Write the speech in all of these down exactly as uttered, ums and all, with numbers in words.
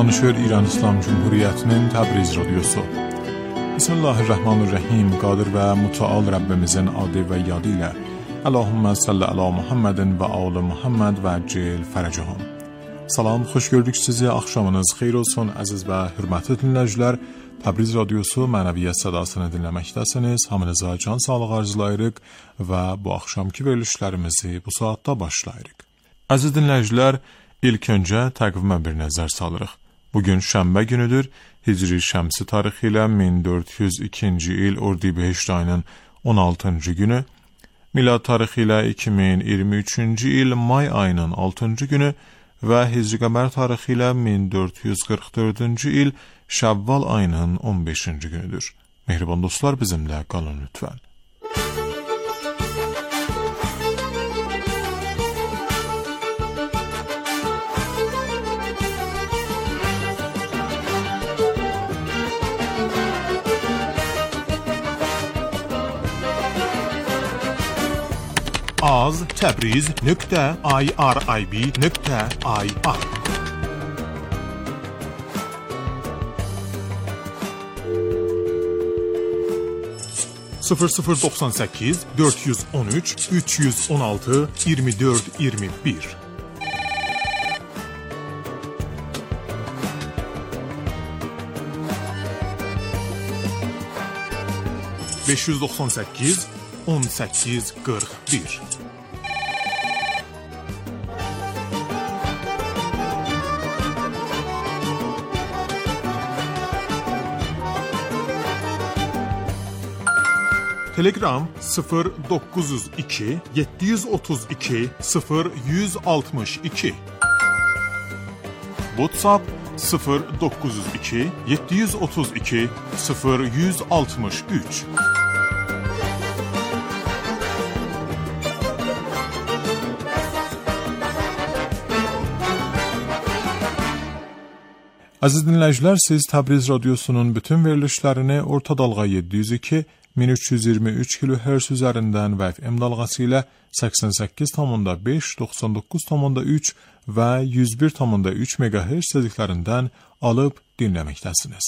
Danışır İran İslam Cumhuriyeti'nin Təbriz Radyosu. Bismillahirrahmanirrahim. Qadir ve müteal Rabbimizin adı ve yadıyla. Allahümme salli ala Muhammedin ve ağlı Muhammed ve cil feracahum. Salam, xoş gördük sizi. Akşamınız xeyir olsun aziz ve hürmetli dinleyiciler. Təbriz Radyosu mənəviyyət sədasını dinləməkdəsiniz. Hamınıza can sağlığı arzulayırıq və bu axşamki verilişlərimizi bu saatda başlayırıq. Əziz dinləyicilər, ilk öncə təqvimə bir nəzər salırıq. Bugün şənbə günüdür. Hicri şəmsi tarixi ilə min dörd yüz ikinci il Ordibehişt ayının on altıncı günü, milad tarixi ilə iki min iyirmi üçüncü il may ayının altıncı günü və Hicri qəmər tarixi ilə min dörd yüz qırx dördüncü il Şəvval ayının on beşinci günüdür. Mehriban dostlar, bizimlə qalın lütfən. az təbriz nöqtə irib nöqtə ir sıfır sıfır doksan sekiz dört yüz on üç üç yüz on altı yirmi dört yirmi bir beş yüz doksan sekiz on sekiz qırx bir Telegram sıfır dokuz yüz iki yedi yüz otuz iki sıfır yüz altmış iki WhatsApp sıfır dokuz yüz iki yedi yüz otuz iki sıfır yüz altmış üç Aziz dinləyicilər, siz Təbriz Radyosu'nun bütün verilişlərini orta dalğa yedi yüz iki min üç yüz iyirmi üç kilohertz üzərindən və F M dalğası ilə səksən səkkiz nöqtə beş, doxsan doqquz nöqtə üç və yüz bir nöqtə üç megahertz tezliklərindən alıb dinləməkdəsiniz.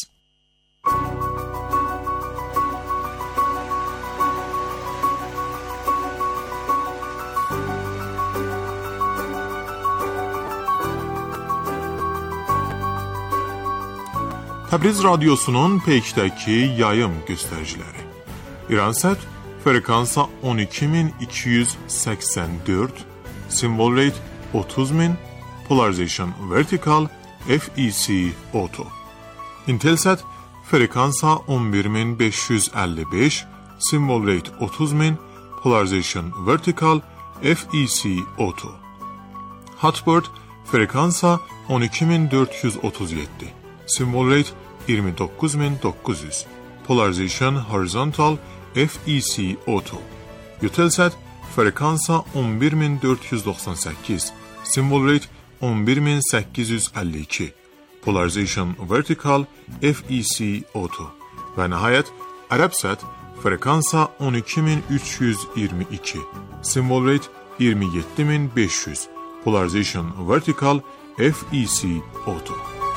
Təbriz Radyosu'nun peykdəki yayım göstəriciləri. İransat frekansa on iki min iki yüz səksən dörd, symbol rate otuz min, polarization vertical, F E C auto. Intelsat frekansa on bir min beş yüz əlli beş, symbol rate otuz min, polarization vertical, F E C auto. Hotbird frekansa on iki min dörd yüz otuz yeddi, symbol rate iyirmi doqquz min doqquz yüz, polarization horizontal, F E C auto. Eutelsat frekansa on bir min dörd yüz doxsan səkkiz, symbol rate on bir min səkkiz yüz əlli iki, polarization vertical, F E C auto. Və nəhayət Arabsat frekansa on iki min üç yüz iyirmi iki, symbol rate iyirmi yeddi min beş yüz, polarization vertical, F E C auto.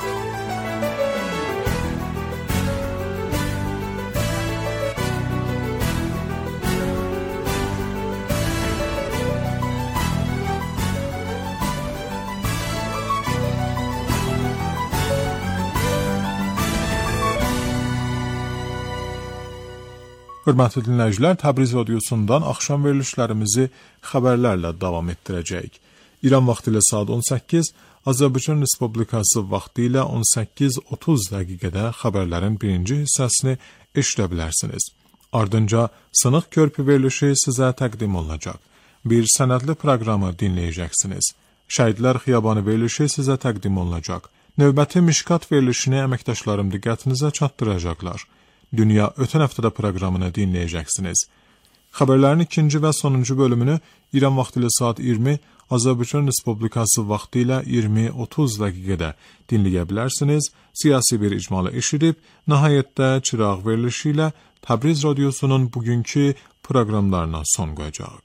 Hörmətli dinləyicilər, Təbriz Radyosu'ndan axşam verilişlərimizi xəbərlərlə davam etdirəcəyik. İran vaxtı ilə saat on səkkiz, Azərbaycan Respublikası vaxtı ilə on səkkiz otuz dəqiqədə xəbərlərin birinci hissəsini eşidə bilərsiniz. Ardınca Sınıq Körpü verilişi sizə təqdim olunacaq. Bir sənədli proqramı dinləyəcəksiniz. Şəhidlər Xiyabanı verilişi sizə təqdim olunacaq. Növbəti Mişkat verilişini əməkdaşlarım diqqətinizə çatdıracaqlar. Dünya ötən həftədə proqramını dinləyəcəksiniz. Xəbərlərin ikinci və sonuncu bölümünü İran vaxtı ilə saat iyirmi, Azərbaycan Respublikası vaxtı ilə iyirmi otuz dəqiqədə dinləyə bilərsiniz. Siyasi bir icmalı eşidib, nəhayətdə çıraq verilişi ilə Təbriz Radyosu'nun bugünkü proqramlarına son qoyacaq.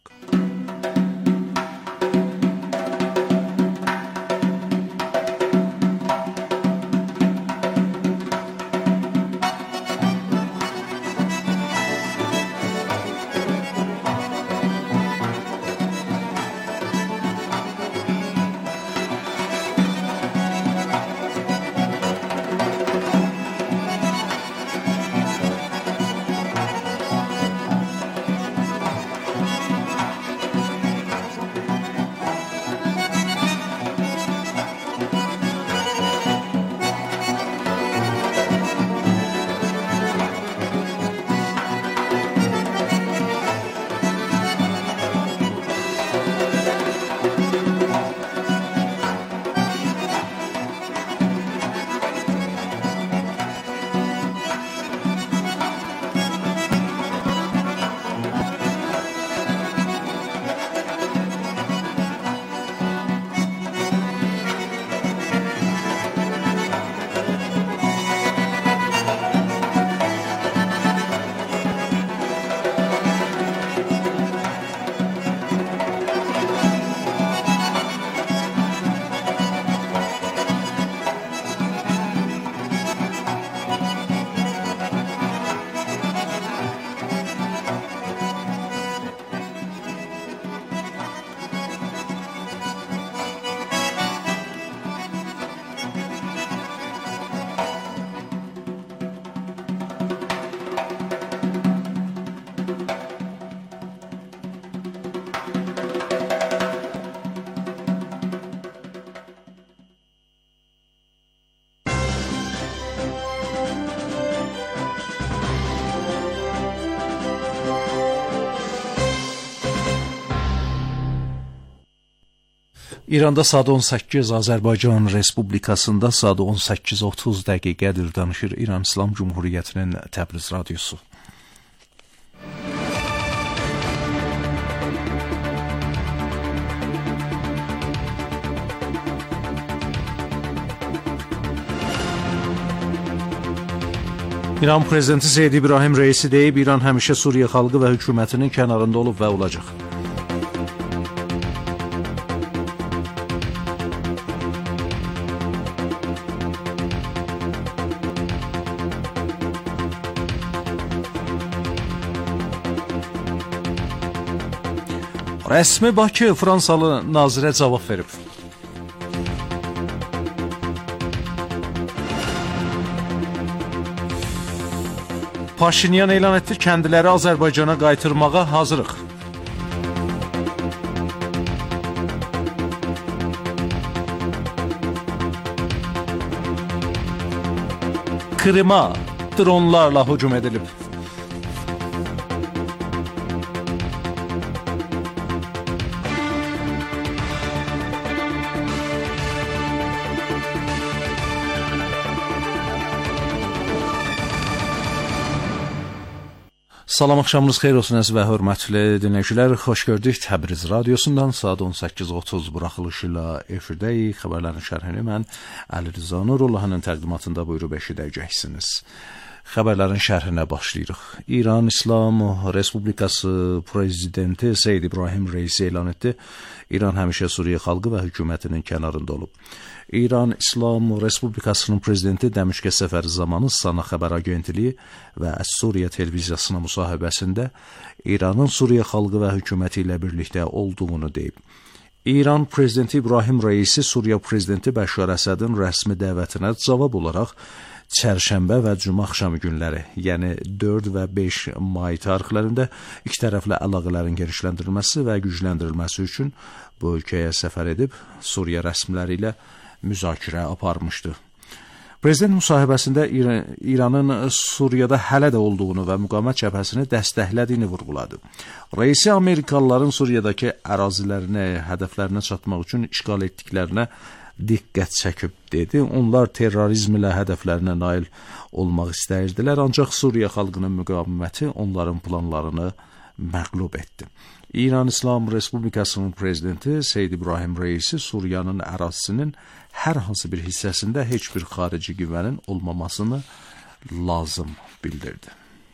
İranda saat on səkkiz, Azərbaycan Respublikasında saat on səkkiz otuz dəqiqədir, danışır İran İslam Cumhuriyyətinin Təbriz radiosu. İran prezidenti Seyyid İbrahim Reisi deyib, İran həmişə Suriya xalqı və hökumətinin kənarında olub və olacaq. Rəsmi Bakı Fransalı nazirə cavab verib. Paşinyan elan etdi, kəndiləri Azərbaycana qaytırmağa hazırıq. Krıma dronlarla hücum edilib. Salam, axşamınız xeyir olsun əziz və hörmətli dinləyicilər. Xoş gördük Təbriz radiosundan saat on səkkiz otuz buraxılışı ilə efirdəyik. Xəbərlərin şərhini mən Əli Rıza Nurullahın təqdimatında buyurub eşidəcəksiniz. Xəbərlərin şərhinə başlayırıq. İran İslam Respublikası prezidenti Seyyid İbrahim Reisi elan etdi. İran həmişə Suriya xalqı və hökumətinin kənarında olub. İran İslam Respublikasının prezidenti Dəmişqə səfəri zamanı Sana xəbər agentliyi və Əs-Suriya televiziyasına müsahibəsində İranın Suriya xalqı və hökuməti ilə birlikdə olduğunu deyib. İran prezidenti İbrahim Reisi Suriya prezidenti Bəşar Əsədin rəsmi dəvətinə cavab olaraq çərşənbə və cümə axşamı günləri, yəni dörd və beş may tarixlərində ikitərəfli əlaqələrin genişləndirilməsi və gücləndirilməsi üçün bu ölkəyə səfər edib Suriya rəsmiləri ilə müzakirə aparmışdı. Prezident müsahibəsində İranın Suriyada hələ də olduğunu və müqavimət cəbhəsini dəstəklədiyini vurğuladı. Reisi Amerikalıların Suriyadakı ərazilərinə, hədəflərinə çatmaq üçün işğal etdiklərinə diqqət çəkib dedi. Onlar terrorizm ilə hədəflərinə nail olmaq istəyirdilər, ancaq Suriya xalqının müqaviməti onların planlarını məğlub etdi. İran İslam Respublikasının prezidenti Seyyid İbrahim Reisi Suriyanın ərazisinin hər hansı bir hissəsində heç bir xarici qüvvənin olmamasını lazım bildirdi.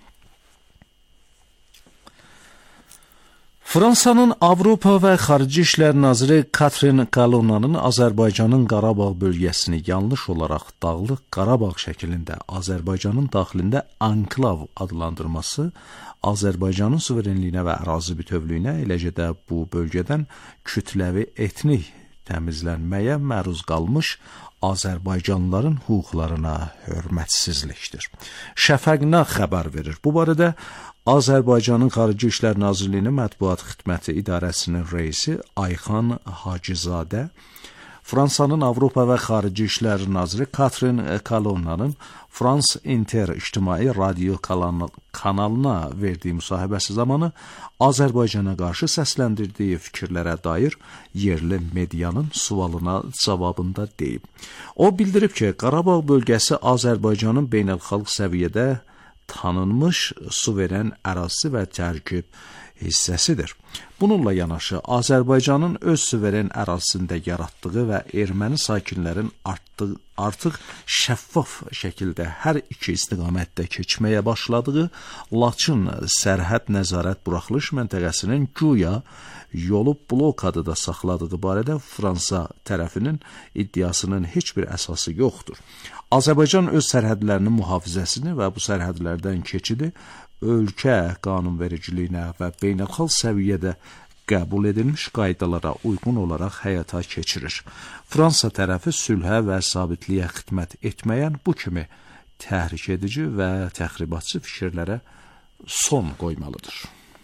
Fransanın Avropa və Xarici İşlər naziri Catherine Colonna'nın Azərbaycanın Qarabağ bölgəsini yanlış olaraq Dağlıq Qarabağ şəklində Azərbaycanın daxilində anklav adlandırması Azərbaycanın suverenliyinə və ərazi bütövlüyünə, eləcə də bu bölgədən kütləvi etnik təmizlənməyə məruz qalmış Azərbaycanlıların hüquqlarına hörmətsizlikdir. Şəfəqna xəbər verir. Bu barədə Azərbaycanın Xarici İşlər Nazirliyinin Mətbuat Xidməti İdarəsinin reisi Ayxan Hacızadə, Fransanın Avropa və Xarici İşlər Naziri Catherine Colonna'nın France Inter İctimai Radio kanalına verdiyi müsahibəsi zamanı Azərbaycana qarşı səsləndirdiyi fikirlərə dair yerli medianın sualına cavabında deyib. O bildirib ki, Qarabağ bölgəsi Azərbaycanın beynəlxalq səviyyədə tanınmış suveren ərazisi və tərkib hissəsidir. Bununla yanaşı, Azərbaycanın öz suveren ərazisində yaratdığı və erməni sakinlərin artdığı, artıq şəffaf şəkildə hər iki istiqamətdə keçməyə başladığı Laçın sərhəd nəzarət buraxılış məntəqəsinin güya yolu blokadıda saxladığı barədə Fransa tərəfinin iddiasının heç bir əsası yoxdur. Azərbaycan öz sərhədlərinin mühafizəsini və bu sərhədlərdən keçidi ölkə qanunvericiliyinə və beynəlxalq səviyyədə qəbul edilmiş qaydalara uyğun olaraq həyata keçirir. Fransa tərəfi sülhə və sabitliyə xidmət etməyən bu kimi təhrik edici və təxribatçı fikirlərə son qoymalıdır.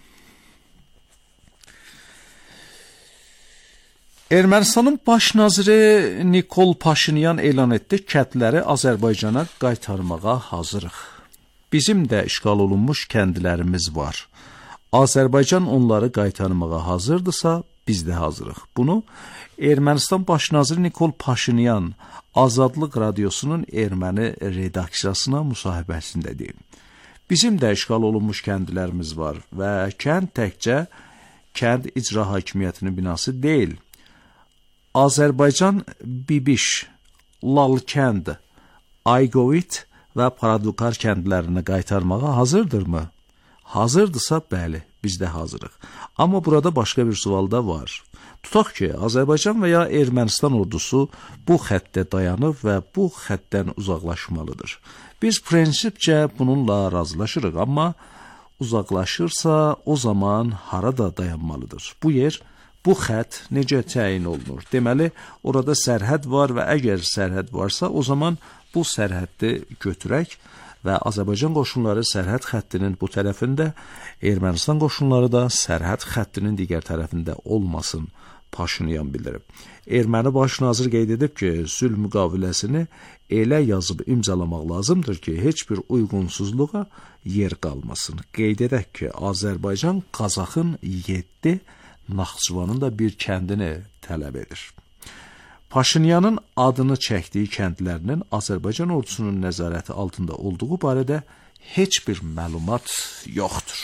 Ermənistanın baş naziri Nikol Paşinyan elan etdi, kəndləri Azərbaycana qaytarmağa hazırıq. Bizim də işğal olunmuş kəndlərimiz var. Azərbaycan onları qaytarmağa hazırdırsa, biz də hazırıq. Bunu Ermənistan baş naziri Nikol Paşinyan Azadlıq Radiosunun erməni redaksiyasına müsahibəsində deyib. Bizim də işğal olunmuş kəndlərimiz var və kənd təkcə kənd icra hakimiyyətinin binası deyil. Azərbaycan Bibiş, Lalkənd, Aygovit və Paradukar kəndlərini qaytarmağa hazırdırmı? Hazırdırsa, bəli, biz də hazırıq. Amma burada başqa bir sual da var. Tutaq ki, Azərbaycan və ya Ermənistan ordusu bu xəttdə dayanıb və bu xəttdən uzaqlaşmalıdır. Biz prinsipcə bununla razılaşırıq, amma uzaqlaşırsa o zaman harada dayanmalıdır? Bu yer, bu xətt necə təyin olunur? Deməli, orada sərhəd var və əgər sərhəd varsa, o zaman bu sərhəddi götürək və Azərbaycan qoşunları sərhəd xəttinin bu tərəfində, Ermənistan qoşunları da sərhəd xəttinin digər tərəfində olmasın, Paşinyan bildirib. Erməni baş nazir qeyd edib ki, sülh müqaviləsini elə yazıb imzalamaq lazımdır ki, heç bir uyğunsuzluğa yer qalmasın. Qeyd edək ki, Azərbaycan Qazaxın yeddi, Naxçıvanın da bir kəndini tələb edir. Paşinyanın adını çəkdiyi kəndlərinin Azərbaycan ordusunun nəzarəti altında olduğu barədə heç bir məlumat yoxdur.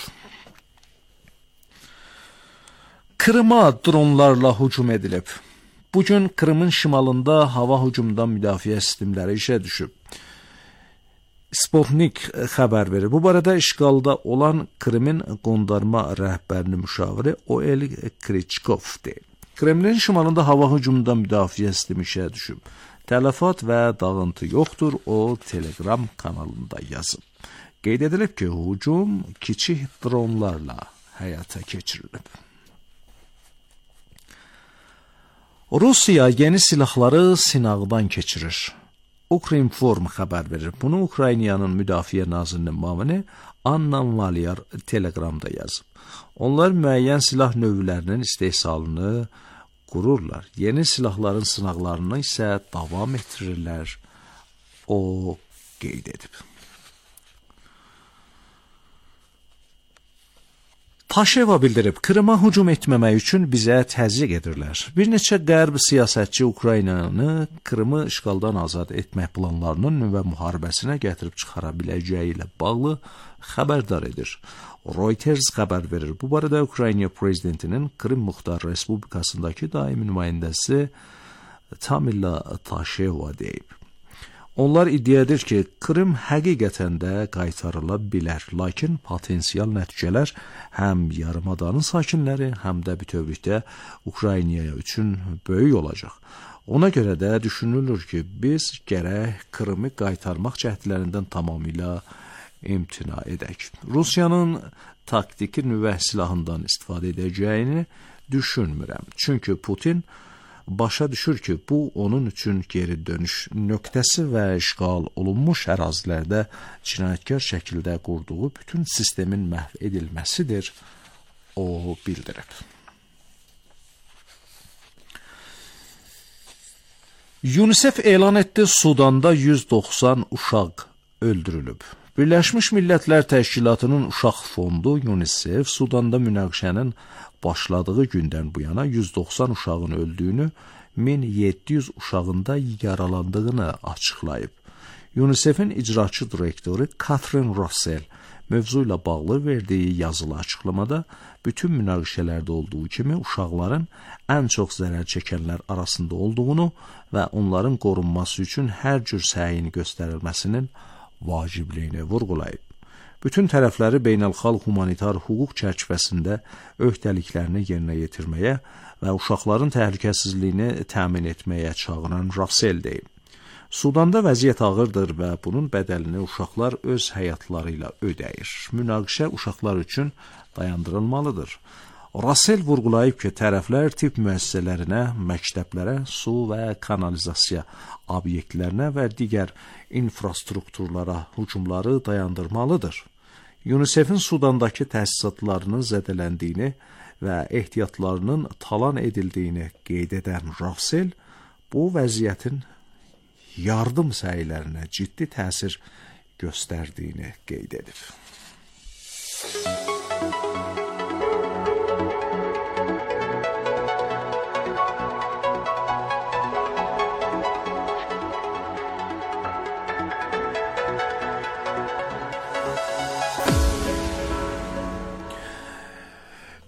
Krıma dronlarla hücum edilib. Bugün Krımın şimalında hava hücumundan müdafiə sistemləri işə düşüb. Sputnik xəbər verir. Bu barədə işğalda olan Krımın qondarma rəhbərinin müşaviri Oel Kriçkov deyib. Kremlin şimalında hava hücumundan müdafiə sistemi işə düşüb. Tələfat və dağıntı yoxdur, o Telegram kanalında yazıb. Qeyd edilib ki, hücum kiçik dronlarla həyata keçirilib. Rusiya yeni silahları sınaqdan keçirir. Ukrinform xəbər verir. Bunu Ukraynanın müdafiə nazirinin müavini Anna Valyar Telegramda yazıb. Onlar müəyyən silah növlərinin istehsalını qururlar. Yeni silahların sınaqlarını isə davam etdirirlər. O qeyd edib. Paşeva bildirib, Krıma hücum etməmək üçün bizə təzyiq edirlər. Bir neçə qərb siyasətçi Ukraynanı Krımı işğaldan azad etmək planlarının nüvə müharibəsinə gətirib çıxara biləcəyi ilə bağlı xəbərdar edir. Reuters xəbər verir. Bu barədə Ukrayna prezidentinin Krım Muxtar Respublikasındakı daimi nümayəndəsi Tamila Taşeva deyib. Onlar iddia edir ki, Krım həqiqətən də qaytarıla bilər, lakin potensial nəticələr həm yarımadanın sakinləri, həm də bütövlükdə Ukraynaya üçün böyük olacaq. Ona görə də düşünülür ki, biz gərək Krımı qaytarmaq cəhdlərindən tamamilə imtina edək. Rusiyanın taktiki nüvə silahından istifadə edəcəyini düşünmürəm. Çünki Putin başa düşür ki, bu onun üçün geri dönüş nöqtəsi və işğal olunmuş ərazilərdə cinayətkar şəkildə qurduğu bütün sistemin məhv edilməsidir, o bildirib. UNICEF elan etdi, Sudanda yüz doxsan uşaq öldürülüb. Birləşmiş Millətlər Təşkilatının Uşaq Fondu UNICEF Sudanda münaqişənin başladığı gündən bu yana yüz doxsan uşağın öldüyünü, min yeddi yüz uşağında yaralandığını açıqlayıb. UNICEF-in icraçı direktoru Catherine Russell mövzu ilə bağlı verdiyi yazılı açıqlamada bütün münaqişələrdə olduğu kimi uşaqların ən çox zərər çəkənlər arasında olduğunu və onların qorunması üçün hər cür səyin göstərilməsinin vacibliyini vurğulayıb. Bütün tərəfləri beynəlxalq humanitar hüquq çərçivəsində öhdəliklərini yerinə yetirməyə və uşaqların təhlükəsizliyini təmin etməyə çağıran Russell deyib. Sudanda vəziyyət ağırdır və bunun bədəlini uşaqlar öz həyatları ilə ödəyir. Münaqişə uşaqlar üçün dayandırılmalıdır. Russell vurğulayıb ki, tərəflər tibb müəssisələrinə, məktəblərə, su və kanalizasiya obyektlərinə və digər infrastrukturlara hücumları dayandırmalıdır. UNICEF-in Sudandakı təsisatlarının zədələndiyini və ehtiyatlarının talan edildiyini qeyd edən Russell, bu vəziyyətin yardım səylərinə ciddi təsir göstərdiyini qeyd edib.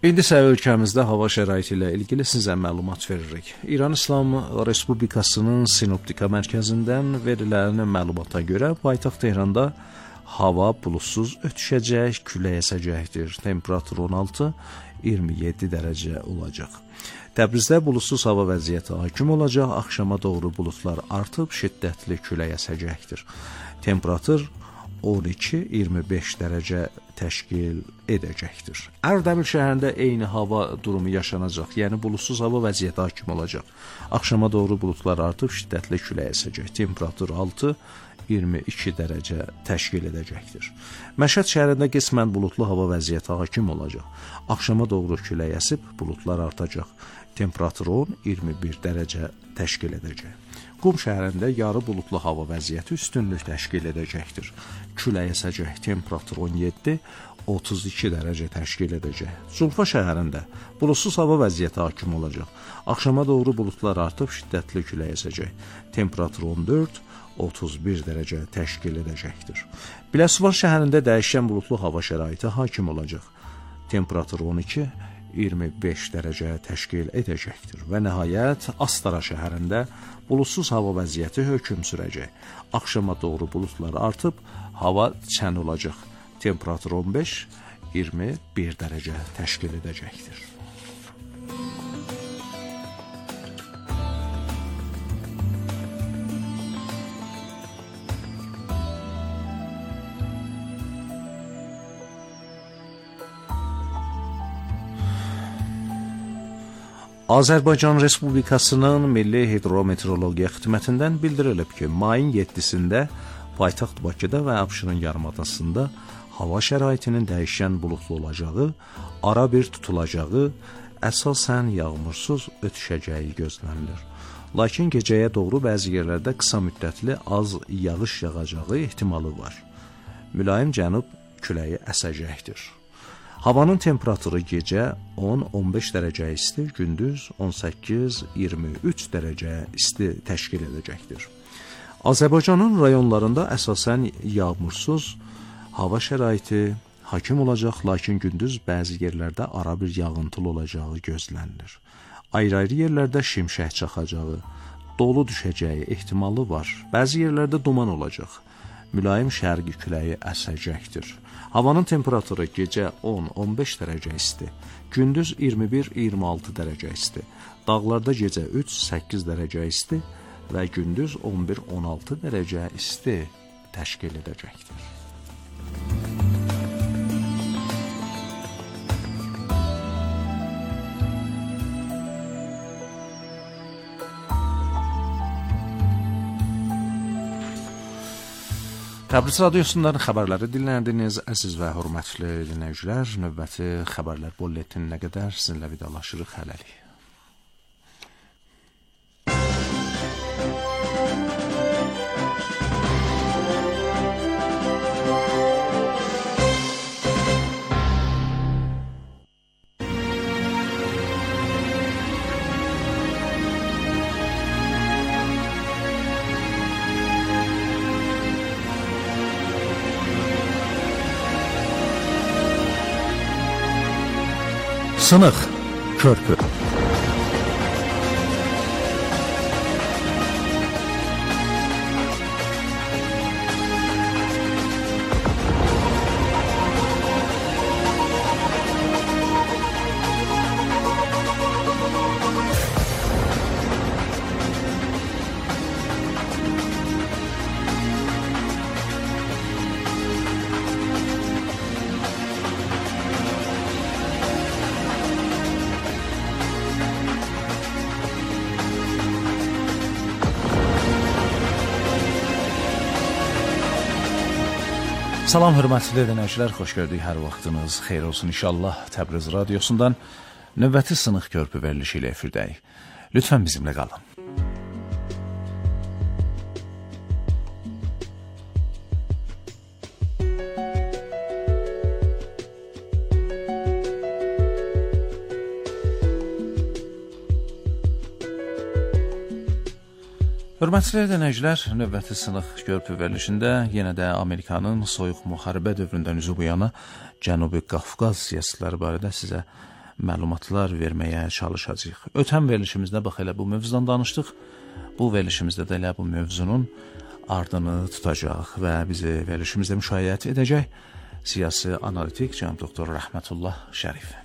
İndi isə ölkəmizdə hava şəraiti ilə ilgili sizə məlumat veririk. İran İslam Respublikasının Sinoptika mərkəzindən verilən məlumata görə paytaxt Tehranda hava buludsuz ötüşəcək, külək əsəcəkdir. Temperatur on altı iyirmi yeddi dərəcə olacaq. Təbrizdə buludsuz hava vəziyyəti hakim olacaq, axşama doğru buludlar artıb şiddətli külək əsəcəkdir. Temperatur on iki iyirmi beş dərəcə təşkil edəcəkdir. Ərdəbil şəhərində eyni hava durumu yaşanacaq, yəni buludsuz hava vəziyyəti hakim olacaq. Axşama doğru buludlar artıb şiddətli külək əsəcək. Temperatur altı iyirmi iki dərəcə təşkil edəcəkdir. Məşhəd şəhərində qismən buludlu hava vəziyyəti hakim olacaq. Axşama doğru külək əsib, buludlar artacaq. Temperatur on iyirmi bir dərəcə təşkil edəcək. Qum şəhərində yarı buludlu hava vəziyyəti üstünlük təşkil edəcəkdir. Külək əsəcək, temperatur on yeddi otuz iki dərəcə təşkil edəcək. Culfa şəhərində buludsuz hava vəziyyəti hakim olacaq. Axşama doğru buludlar artıb şiddətli külək əsəcək. Temperatur on dörd otuz bir dərəcə təşkil edəcəkdir. Biləsuvar şəhərində dəyişkən buludlu hava şəraiti hakim olacaq. Temperatur on iki iyirmi beş dərəcə təşkil edəcəkdir. Və nəhayət Astara şəhərində buludsuz hava vəziyyəti hökm sürəcək. Axşama doğru buludlar artıb, hava çən olacaq. Temperatur on beş iyirmi bir dərəcə təşkil edəcəkdir. Azərbaycan Respublikasının Milli Hidrometeorologiya Xidmətindən bildirilib ki, mayın yeddisində paytaxt Bakıda və Abşeron yarımadasında hava şəraitinin dəyişkən buludlu olacağı, ara bir tutulacağı, əsasən yağmursuz ötüşəcəyi gözlənilir. Lakin gecəyə doğru bəzi yerlərdə qısa müddətli az yağış yağacağı ehtimalı var. Mülayim cənub küləyi əsəcəkdir. Havanın temperaturu gecə on on beş dərəcə isti, gündüz on səkkiz iyirmi üç dərəcə isti təşkil edəcəkdir. Azərbaycanın rayonlarında əsasən yağmursuz hava şəraiti hakim olacaq, lakin gündüz bəzi yerlərdə ara bir yağıntılı olacağı gözlənilir. Ayrı-ayrı yerlərdə şimşək çaxacağı, dolu düşəcəyi ehtimalı var. Bəzi yerlərdə duman olacaq. Mülayim şərqi küləyi əsəcəkdir. Havanın temperaturu gecə on on beş dərəcə isti, gündüz iyirmi bir iyirmi altı dərəcə isti, dağlarda gecə üç səkkiz dərəcə isti və gündüz on bir on altı dərəcə isti təşkil edəcəkdir. Təbriz radiosundan xəbərləri dinlərdiniz. Əziz və hörmətli dinləyicilər, növbəti xəbərlər bulletinə qədər sizinlə vidalaşırıq. Hələlik. Sınıq körpü. Salam hörmətli dinləyicilər, xoş gördük, hər vaxtınız xeyir olsun inşallah. Təbriz radiosundan növbəti Sınıq körpü verilişi ilə efirdəyik. Lütfən bizimlə qalın. Hörmətli dinləyicilər, növbəti Sınıq körpü verilişində yenə də Amerikanın soyuq müharibə dövründən üzü bu yana Cənubi Qafqaz siyasətləri barədə sizə məlumatlar verməyə çalışacağıq. Ötən verilişimizdə bax elə bu mövzudan danışdıq. Bu verilişimizdə də elə bu mövzunun ardını tutacaq və bizi verilişimizdə müşayiət edəcək siyasi analitik cənab doktor Rəhmətullah Şərif.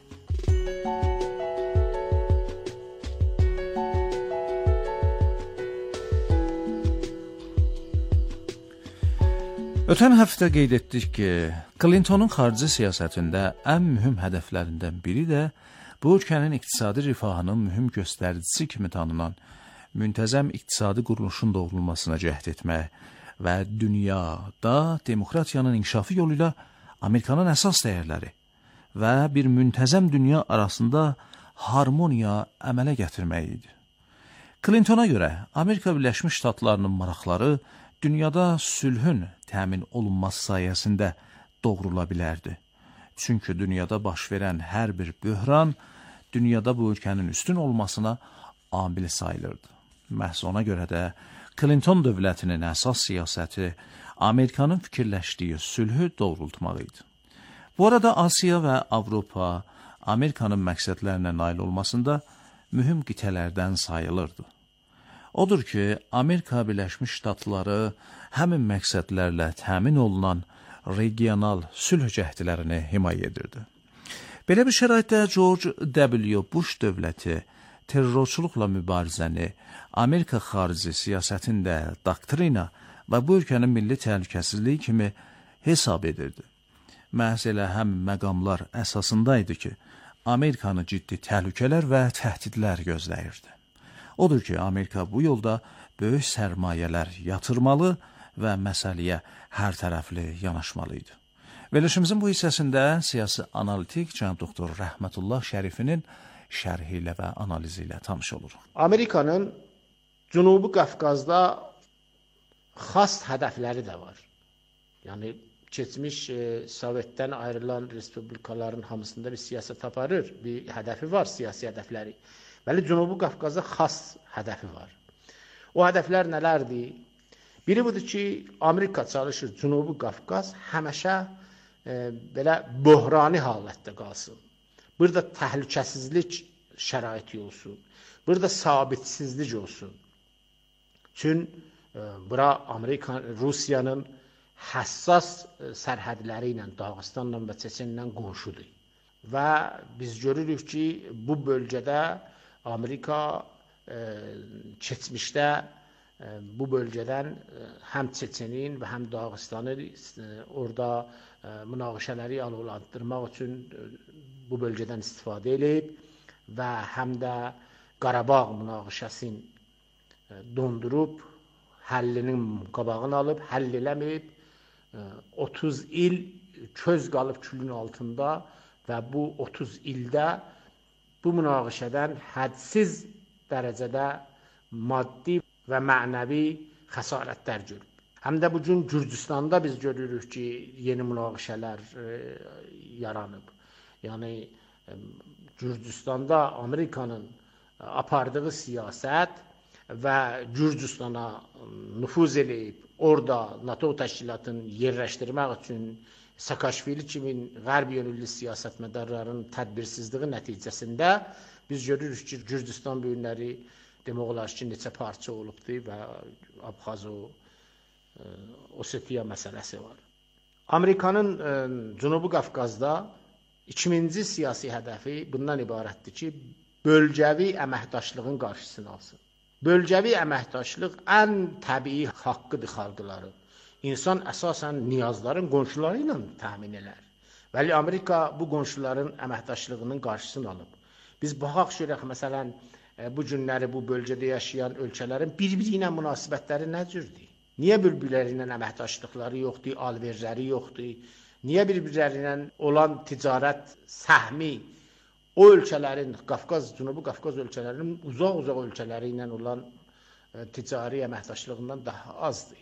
Ötən həftə qeyd etdik ki, Clintonun xarici siyasətində ən mühüm hədəflərindən biri də bu ölkənin iqtisadi rifahının mühüm göstəricisi kimi tanınan müntəzəm iqtisadi quruluşun doğrulmasına cəhd etmək və dünyada demokratiyanın inkişafı yolu ilə Amerikanın əsas dəyərləri və bir müntəzəm dünya arasında harmoniya əmələ gətirmək idi. Clintona görə Amerika Birləşmiş Ştatlarının maraqları dünyada sülhün təmin olunması sayəsində doğrula bilərdi. Çünki dünyada baş verən hər bir böhran dünyada bu ölkənin üstün olmasına amil sayılırdı. Məhz ona görə də Clinton dövlətinin əsas siyasəti Amerikanın fikirləşdiyi sülhü doğrultmaq idi. Bu arada Asiya və Avropa Amerikanın məqsədlərinə nail olmasında mühüm qitələrdən sayılırdı. Odur ki, Amerika Birləşmiş Ştatları həmin məqsədlərlə təmin olunan regional sülh cəhdlərini himayə edirdi. Belə bir şəraitdə George W. Bush dövləti terrorçuluqla mübarizəni Amerika xarici siyasətində doktrina və bu ölkənin milli təhlükəsizliyi kimi hesab edirdi. Məhz elə həmin məqamlar əsasında idi ki, Amerikanı ciddi təhlükələr və təhdidlər gözləyirdi. Odur ki, Amerika bu yolda böyük sərmayələr yatırmalı və məsələyə hər tərəfli yanaşmalı idi. Verilişimizin bu hissəsində siyasi analitik cənab doktor Rəhmətullah Şərifinin şərhi ilə və analizi ilə tanış oluruq. Amerikanın Cənubi Qafqazda xas hədəfləri də var. Yəni keçmiş e, Sovetdən ayrılan respublikaların hamısında bir siyasət aparır, bir hədəfi var, siyasi hədəfləri. Bəli, Cənubi Qafqaza xas hədəfi var. O hədəflər nələrdir? Biri budur ki, Amerika çalışır Cənubi Qafqaz həmişə e, belə böhrani halətdə qalsın. Burada təhlükəsizlik şəraiti olsun. Burada sabitsizlik olsun. Çünki e, bura Amerika, Rusiyanın həssas e, sərhədləri ilə, Dağıstanla və Çeçenlə qonşudur. Və biz görürük ki, bu bölgədə Amerika e, keçmişdə e, bu bölgədən e, həm Çeçenin və həm Dağıstanı e, orada e, münaqişələri alovlandırmaq üçün e, bu bölgədən istifadə edib və həm də Qarabağ münaqişəsini e, dondurub, həllinin qabağını alıb, həll eləməyib, e, otuz il köz qalıb külün altında və bu otuz ildə bu münaqişədən hədsiz dərəcədə maddi və mənəvi xəsarətlər görüb. Həm də bugün Gürcüstanda biz görürük ki, yeni münaqişələr e, yaranıb. Yəni e, Gürcüstanda Amerikanın apardığı siyasət və Gürcüstana nüfuz edib, orada NATO təşkilatını yerləşdirmək üçün Saakashvili kimi qərb yönüllü siyasətmədarların tədbirsizliyi nəticəsində biz görürük ki, Gürcüstan bu günləri demək olar ki, neçə parça olubdur və Abxaz-o Osetiya məsələsi var. Amerikanın e, Cənubi Qafqazda ikinci siyasi hədəfi bundan ibarətdir ki, bölgəvi əməkdaşlığın qarşısını alsın. Bölgəvi əməkdaşlıq ən təbii haqqıdır xalqların. İnsan əsasən niyazların qonşuları ilə təmin elər. Bəli, Amerika bu qonşuların əməkdaşlığının qarşısını alıb. Biz baxaq görək, məsələn, bu günləri bu bölgədə yaşayan ölkələrin bir-biri ilə münasibətləri nə cürdür? Niyə bir-birləri ilə əməkdaşlıqları yoxdur, alverləri yoxdur? Niyə bir-birləri ilə olan ticarət səhmi o ölkələrin, Qafqaz, Cənubi Qafqaz ölkələrinin uzaq-uzaq ölkələri ilə olan ticari əməkdaşlığından daha azdır?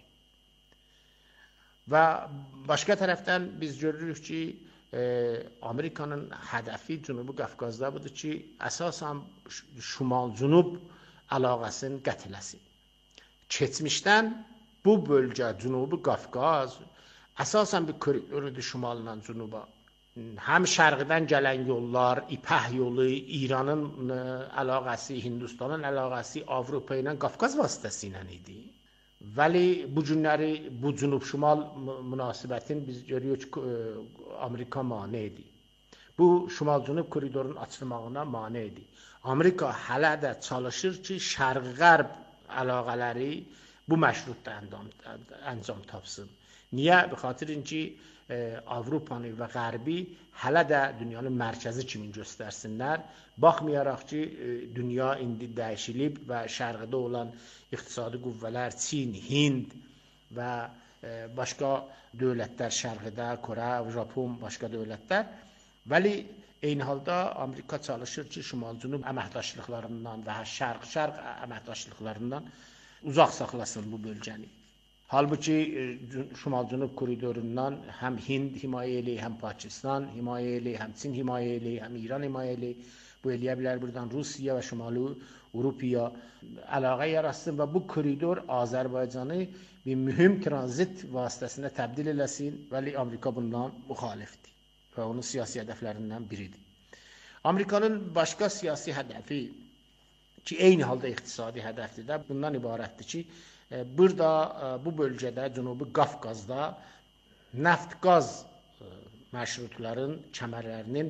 Və başqa tərəfdən biz görürük ki, e, Amerikanın hədəfi Cənubi Qafqazda budur ki, əsasən Şimal-Cənub əlaqəsini qətləsin. Keçmişdən bu bölgə Cənubi Qafqaz əsasən bir koridordur şimaldan cənuba. həm şərqdən gələn yollar, İpək yolu, İranın əlaqəsi, Hindistanın əlaqəsi Avropa ilə Qafqaz vasitəsilə idi. Vəli bu günləri bu cənub-şimal münasibətin biz görürük ki, Amerika manedir. Bu şimal-cənub koridorun açılmağına manedir. Amerika hələ də çalışır ki, şərq-qərb əlaqələri bu məşrutda əncam tapsın. Niyə? Bir xatirin ki, Avropanı və Qərbi hələ də dünyanın mərkəzi kimi göstərsinlər. Baxmayaraq ki, dünya indi dəyişilib və şərqdə olan iqtisadi qüvvələr, Çin, Hind və başqa dövlətlər şərqdə, Kore, Japon, başqa dövlətlər. Vəli eyni halda Amerika çalışır ki, şimal-cənub əməkdaşlıqlarından və şərq-şərq əməkdaşlıqlarından uzaq saxlasın bu bölgəni. Halbuki şimal-cənub koridorundan həm Hind himayə eləyir, həm Pakistan himayə eləyir, həm Çin himayə eləyir, həm İran himayə eləyir. Bu eləyə bilər buradan Rusiya və Şimali Avropaya əlaqə yaratsın və bu koridor Azərbaycanı bir mühüm tranzit vasitəsinə təbdil eləsin. Vəli Amerika bundan müxalifdir və onun siyasi hədəflərindən biridir. Amerikanın başqa siyasi hədəfi ki, eyni halda iqtisadi hədəfdir də bundan ibarətdir ki, burada bu bölgədə, Cənubi Qafqazda neft-qaz məşrutların, kəmərlərinin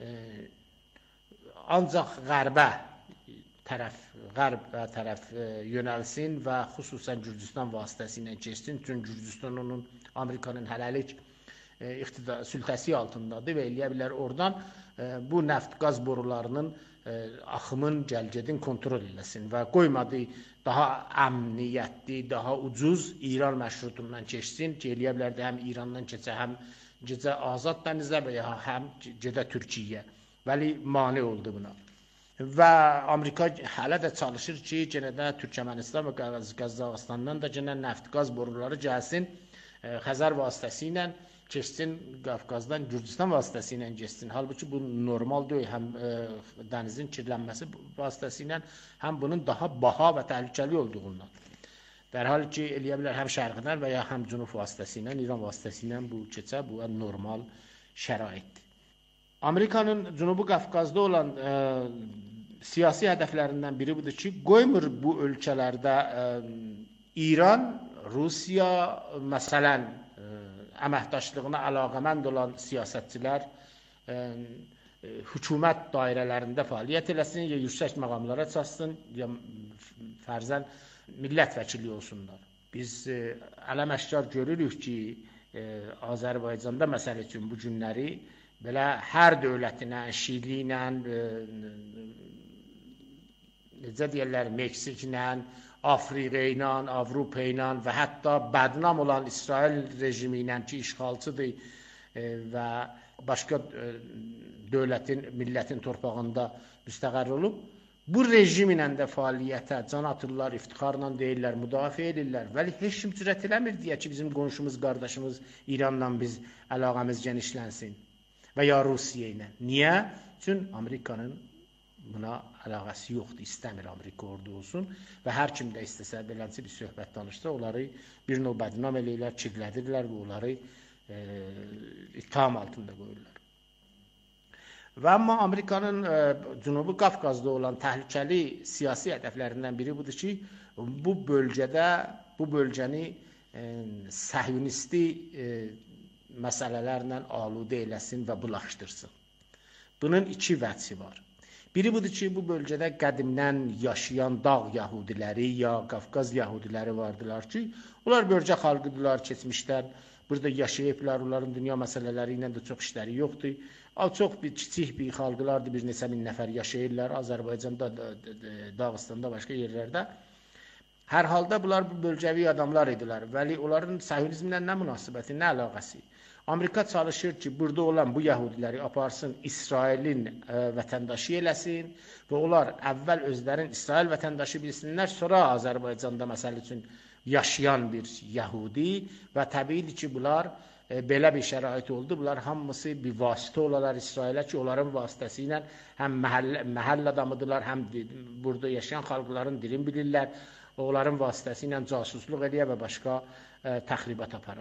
ancaq qərbə tərəf, qərb tərəf yönəlsin və xüsusən Gürcüstan vasitəsilə keçsin. Çünki Gürcüstan onun Amerikanın hələlik iqtidar sültəsi altındadır və eləyə bilər oradan bu neft-qaz borularının axımın, gəlgədin kontrol eləsin və qoymadı daha əmniyyətli, daha ucuz İran məşrutundan keçsin ki, eləyə bilər də həm İrandan keçə, həm gecə Azad dənizə və ya həm gedə Türkiyə. Vəli mane oldu buna. Və Amerika hələ də çalışır ki, yenə də Türkmənistan və Qazaxıstandan da yenə neft-qaz boruları gəlsin, Xəzər vasitəsilə keçsin, Qafqazdan Gürcüstan vasitəsilə keçsin. Halbuki bu normal deyil, həm e, dənizin kirlənməsi vasitəsilə, həm bunun daha baha və təhlükəli olduğundan. Dərhal ki, eləyə bilər həm şərqdən və ya həm cənub vasitəsilə, İran vasitəsilə bu keçə, bu normal şəraitdir. Amerikanın Cənubi Qafqazda olan e, siyasi hədəflərindən biri budur ki, qoymur bu ölkələrdə e, İran, Rusiya, məsələn, əməkdaşlığına əlaqəmənd olan siyasətçilər e, e, hökumət dairələrində fəaliyyət eləsin, ya yüksək məqamlara çatsın, ya fərzən millət vəkili olsunlar. Biz e, ələməşkar görürük ki, e, Azərbaycanda məsəl üçün bu günləri belə hər dövlətinə, Şili-ilə, e, necə deyirlər, Meksiklə, Afrika ilə, Avropa ilə və hətta bədnam olan İsrail rejimi ilə ki, işğalçıdır e, və başqa e, dövlətin, millətin torpağında müstəqər olub, bu rejim ilə də fəaliyyətə can atırlar, iftixarla deyirlər, müdafiə edirlər. Vəli heç kim cürət eləmir deyə ki, bizim qonşumuz, qardaşımız İranla biz əlaqəmiz genişlənsin və ya Rusiya ilə. Niyə? Çünki Amerikanın buna əlaqəsi yoxdur, istəmir Amerika orada olsun və hər kim də istəsə, beləncə bir söhbət danışsa, onları bir növ bədnam eləyirlər, kirlədirlər və onları e, ittiham altında qoyurlar. Və amma Amerikanın e, Cənubi Qafqazda olan təhlükəli siyasi hədəflərindən biri budur ki, bu bölgədə, bu bölgəni e, səhyunisti e, məsələlərlə aludə eləsin və bulaşdırsın. Bunun iki vəci var. Biri budur ki, bu bölgədə qədimdən yaşayan dağ yəhudiləri ya Qafqaz yəhudiləri vardılar ki, onlar bölgə xalqıdırlar, keçmişdən burada yaşayıblar, onların dünya məsələləri ilə də çox işləri yoxdur. Çox bir kiçik bir xalqılardır, bir neçə min nəfər yaşayırlar Azərbaycanda, Dağıstanda, başqa yerlərdə. Hər halda bunlar bu bölgəvi adamlar idilər. Vəli onların sahilizmlə nə münasibəti, nə əlaqəsi? Amerika çalışır ki, burada olan bu yəhudiləri aparsın, İsrailin e, vətəndaşı eləsin və onlar əvvəl özlərin İsrail vətəndaşı bilsinlər, sonra Azərbaycanda məsəl üçün yaşayan bir yəhudi və təbii ki, bunlar e, belə bir şərait oldu. Bunlar hamısı bir vasitə olarlar İsrailə ki, onların vasitəsi ilə həm məhəll, məhəll adamıdırlar, həm burada yaşayan xalqların dilini bilirlər, onların vasitəsi ilə casusluq edə və başqa e, təxribat aparar.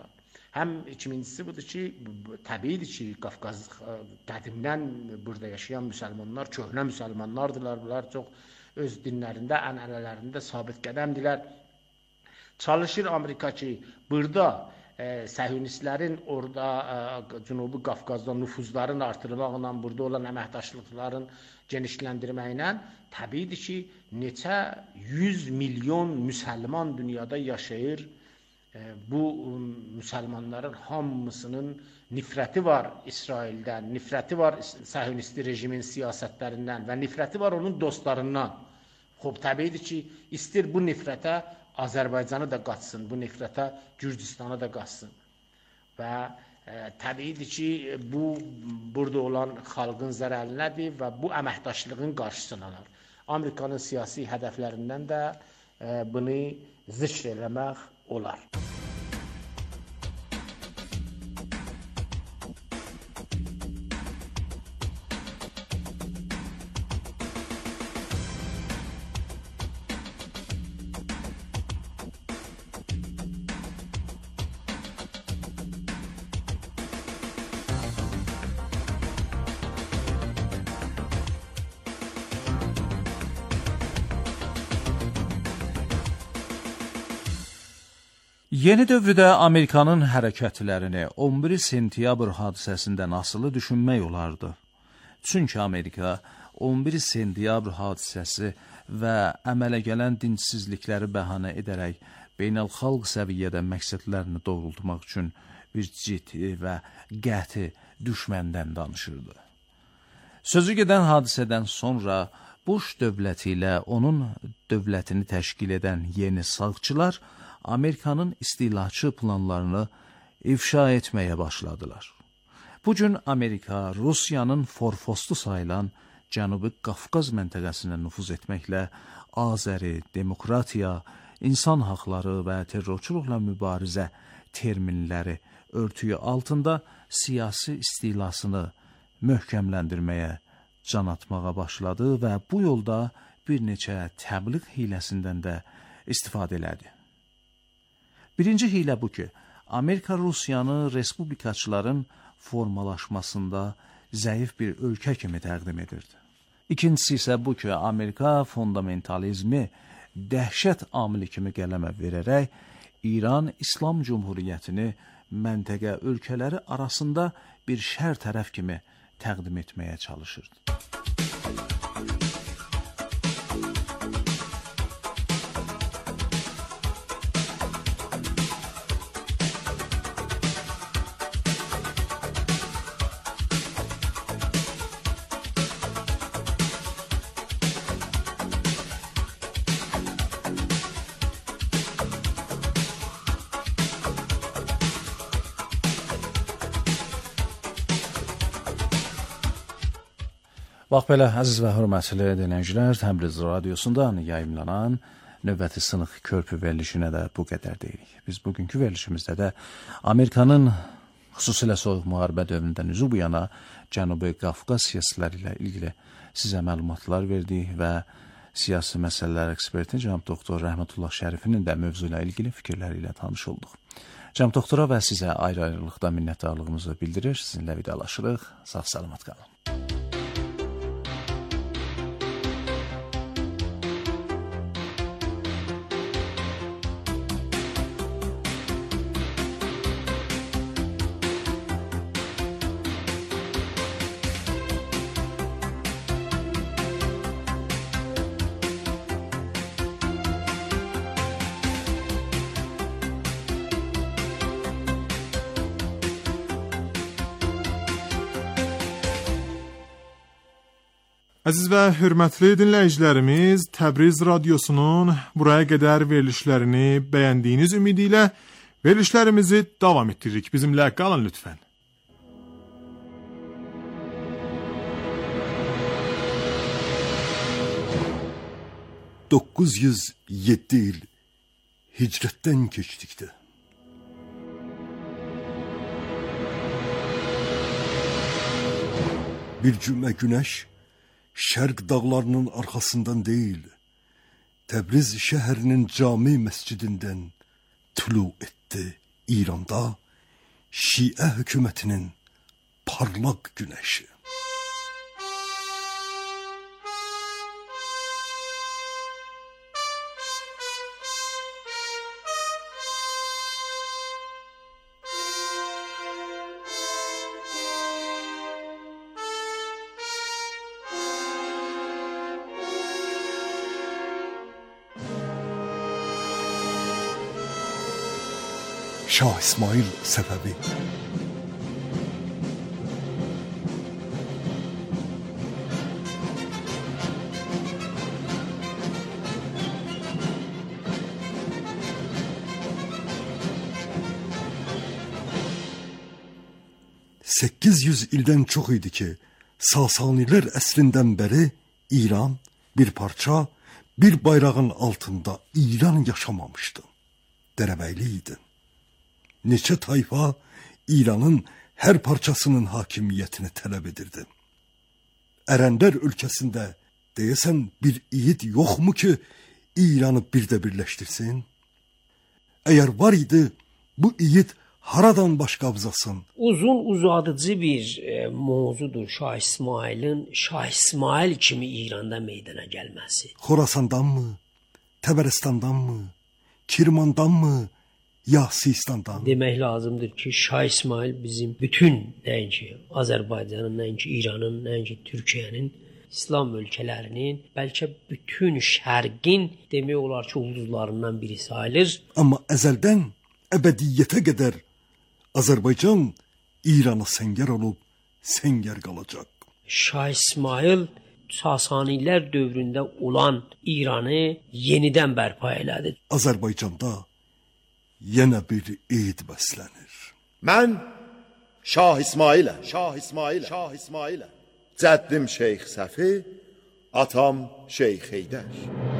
Həm ikincisi budur ki, təbiidir ki, Qafqaz qədimdən burada yaşayan müsəlmanlar köhnə müsəlmanlardılar. Bunlar çox öz dinlərində, ənənələrində sabit qədəmdilər. Çalışır Amerika ki, burada e, Səhyunistlərin orada e, Cənubi Qafqazda nüfuzların artırmaqla, burada olan əməkdaşlıqların genişləndirməklə təbiidir ki, neçə yüz milyon müsəlman dünyada yaşayır. Bu müsəlmanların hamısının nifrəti var İsraildən, nifrəti var Səhyunisti rejimin siyasətlərindən və nifrəti var onun dostlarından. Xoş, təbiidir ki, istir bu nifrətə Azərbaycanı da qatsın, bu nifrətə Gürcüstanı da qatsın. Və e, təbiidir ki, bu burada olan xalqın zərərinədir və bu əməkdaşlığın qarşısını alır. Amerikanın siyasi hədəflərindən də e, bunu zikr eləmək olar. Yeni dövrdə Amerikanın hərəkətlərini on bir sentyabr hadisəsindən asılı düşünmək olardı. Çünki Amerika on bir sentyabr hadisəsi və əmələ gələn dinsizlikləri bəhanə edərək beynəlxalq səviyyədə məqsədlərini doğrultmaq üçün bir ciddi və qəti düşməndən danışırdı. Sözü gedən hadisədən sonra Bush dövləti ilə onun dövlətini təşkil edən yeni sağçılar Amerikanın istilaçı planlarını ifşa etməyə başladılar. Bugün Amerika Rusiyanın forpostu sayılan Cənubi Qafqaz məntəqəsinə nüfuz etməklə Azəri, demokratiya, insan haqları və terrorçuluqla mübarizə terminləri örtüyü altında siyasi istilasını möhkəmləndirməyə can atmağa başladı və bu yolda bir neçə təbliğ hiləsindən də istifadə elədi. Birinci hilə bu ki, Amerika Rusiyanı respublikaçıların formalaşmasında zəif bir ölkə kimi təqdim edirdi. İkincisi isə bu ki, Amerika fundamentalizmi dəhşət amili kimi qələmə verərək İran İslam Cumhuriyyətini məntəqə ölkələri arasında bir şər tərəf kimi təqdim etməyə çalışırdı. Bax belə, əziz və hörmətli dinləyicilər, Təbriz radiosundan yayımlanan növbəti sınıq körpü verilişinə də bu qədər deyirik. Biz bugünkü verilişimizdə də Amerikanın xüsusilə soyuq müharibə dövründən üzü bu yana Cənubi Qafqaz siyasiləri ilə ilgili sizə məlumatlar verdik və siyasi məsələlər eksperti cənab doktor Rəhmətullah Şərifinin də mövzu ilə ilgili fikirləri ilə tanış olduq. Cənab doktora və sizə ayrı-ayrılıqda minnətdarlığımızı bildirir, sizinlə vidalaşırıq. Sağ-salamat qalın. Əziz və hörmətli dinləyicilərimiz, Təbriz radiosunun buraya qədər verilişlərini bəyəndiyiniz ümidi ilə verilişlərimizi davam etdiririk. Bizimlə qalın lütfən. doqquz yüz yeddi il hicrətdən keçdikdə bir cümə günəş Şərq dağlarının arxasından deyil, Təbriz şəhərinin cami məscidindən tulu etdi İranda Şiə hökumətinin parlaq günəşi. Şah İsmail Səfəvi. səkkiz yüz ildən çox idi ki, Sasanilər əsrindən bəri İran bir parça, bir bayrağın altında İran yaşamamışdı. Dərəbəyli idi. Neçə tayfa İranın hər parçasının hakimiyyətini tələb edirdi. Ərəndər ölkəsində deyəsən bir yiğit yoxmu ki, İranı bir də birləşdirsin? Əgər var idi, bu yiğit haradan baş qabzasın? Uzun uzadıcı bir e, mövzudur Şah İsmailin Şah İsmail kimi İranda meydana gəlməsi. Xorasandanmı? Təbərəstandanmı? Kirmandanmı? Ya Sistandan. Demək lazımdır ki, Şah İsmail bizim bütün nəinki Azərbaycanın, nəinki İranın, nəinki Türkiyənin, İslam ölkələrinin, bəlkə bütün şərqin demək olar ki, ulduzlarından biri sayılır. Amma əzəldən əbədiyyətə qədər Azərbaycan İrana səngər olub, səngər qalacaq. Şah İsmail Sasanilər dövründə olan İranı yenidən bərpa elədi. Azərbaycanda yenə bir eid bəslənir. Mən Şah İsmailəm. Şah İsmailəm. Şah İsmailəm. Cəddim Şeyx Səfi, atam Şeyx Heydər.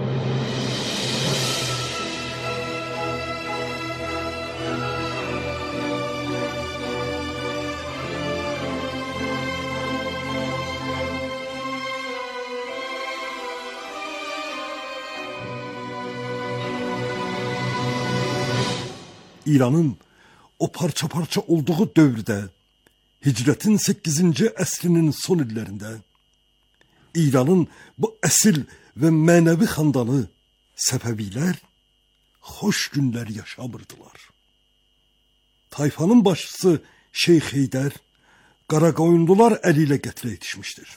İranın o parça-parça olduğu dövrdə, hicrətin səkkizinci əsrinin son illərində, İranın bu əsil və mənəvi xandanı Səfəvilər xoş günlər yaşamırdılar. Tayfanın başçısı Şeyx Heydər Qaraqoyunlular əli ilə qətrə yetişmişdir.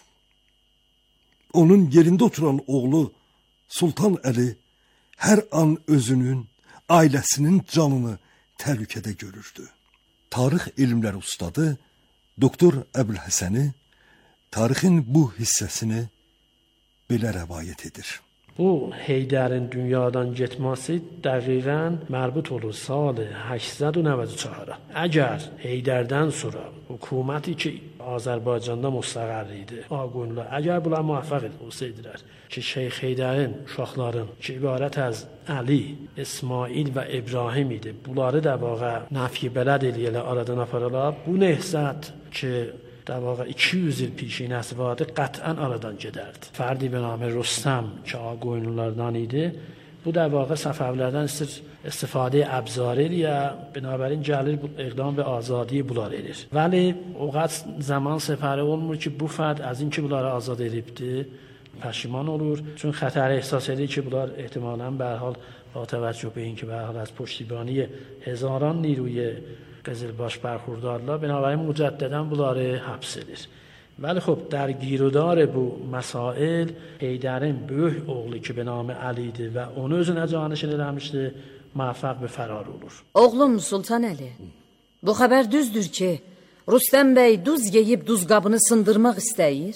Onun yerində oturan oğlu Sultan Əli hər an özünün, ailəsinin canını təhlükədə görürdü. Tarix elmləri ustadı Doktor Əbülhəsəni tarixin bu hissəsini belə rəvayət edir. Bu Heydərin dünyadan getməsi dəqiqən mərbut olur sal هشتصد و نود و چهار. Əgər Heydərdən sonra hökuməti ki Azərbaycanda müstəqər idi, Ağqoyunlular, əgər bunlar müvəffəq olsaydilər ki Şeyx Heydərin uşaqların ki ibarət az Ali, İsmail və İbrahim idi, bunları da vaqa nəfi bələd eləyələ aradan aparılar, bu nəhzət ki در واقع iki yüz il پیشینه vardı, qət'ən aradan gedərdi. Fərdi به نام رستم ki Ağqoyunlulardan idi, bu در واقع Səfəvilərdən istifadə əbzar edir, binabərin gəlir bu iqdam və azadiyi bunlar edir. Vəli o qədər zaman səfəri olmur ki, bu fərd az اینکه bunları azad edibdi, پشیمان olur. چون خطر احساس edir ki, bunlar ehtimalən به هر حال با توجه به اینکه به هر حال از پشتیبانی هزاران نیروی قزلباش برخوردارlar, بنابراین مجددا bunları həbs edir. Bəli, xub, dərgirodar bu məsail Heydərin böyük oğlu ki, به نام Ali idi və onu özünə canişin eləmişdi, müvəffəq bir fərar olur. Oğlum Sultan Əli, bu xəbər düzdür ki, Rüstəm bəy duz yeyib duz qabını sındırmaq istəyir?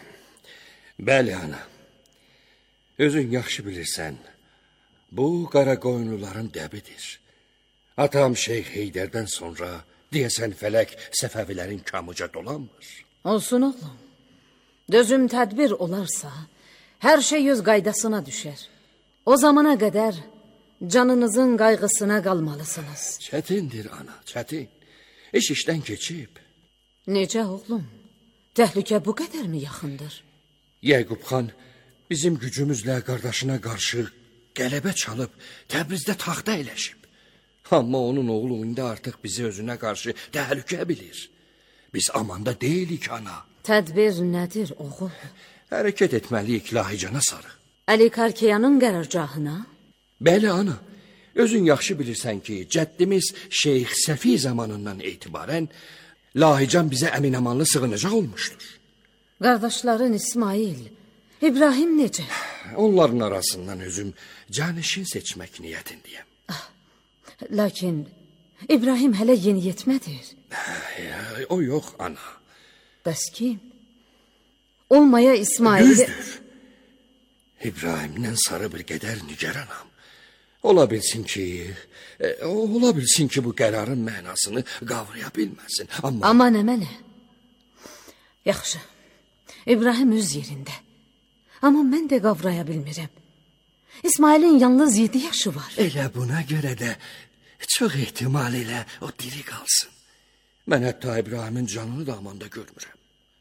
Bəli, ana. Özün yaxşı bilirsən, bu Qaraqoyunluların dəbidir. Atam Şeyx Heydərdən sonra deyəsən fələk Səfəvilərin kamıca dolanmır. Olsun oğlum. Dözüm tədbir olarsa, hər şey öz qaydasına düşər. O zamana qədər canınızın qayğısına qalmalısınız. Çətindir ana, çətin. İş işdən keçib. Necə oğlum? Təhlükə bu qədər mi yaxındır? Yəqub xan bizim gücümüzlə qardaşına qarşı qələbə çalıb Təbrizdə taxta əyləşib. Amma onun oğlu indi artıq bizi özünə qarşı təhlükə bilir. Biz amanda deyilik ana. Tədbir nədir oğul? Hərəkət etməliyik Lahicana sarı. Əli Karkiyanın qərargahına? Bəli ana. Özün yaxşı bilirsən ki, cəddimiz Şeyx Səfi zamanından etibarən Lahican bizə əminamanlı sığınacaq olmuşdur. Qardaşların İsmail, İbrahim necə? Onların arasından özüm canişin seçmək niyyətindəyəm. Ah, lakin İbrahim hələ yeni yetmədir. O yox ana. Bəs kim? Olmaya İsmail... Düzdür. İbrahimdən sarı bir qədər nigaranam. Ola bilsin ki, e, ola bilsin ki bu qərarın mənasını qavraya bilməsin. Amma... Amma nə mənə? Yaxşı, İbrahim öz yerində. Amma mən də qavraya bilmirəm. İsmailin yalnız yedi yaşı var. Elə buna görə də çox ehtimal ilə o diri qalsın. Mən hətta İbrahimin canını da amanda görmürəm.